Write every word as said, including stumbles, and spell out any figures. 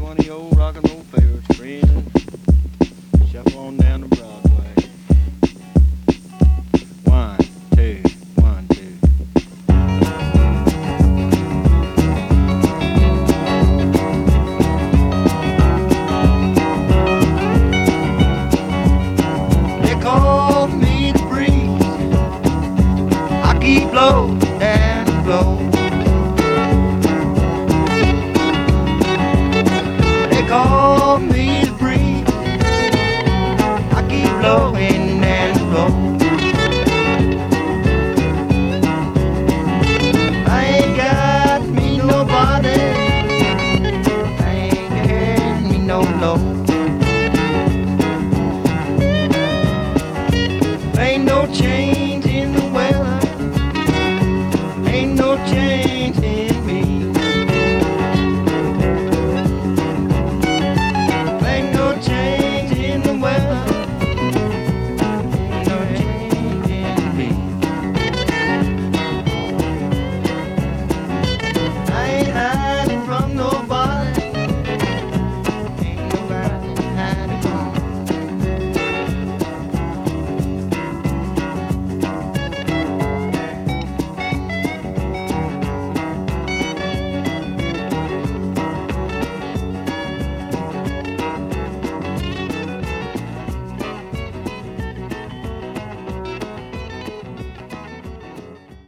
one of the old rock and roll favorites, friend. Shuffle on down to Broadway. One, two, one, two. They call me the breeze. I keep low and low. They call me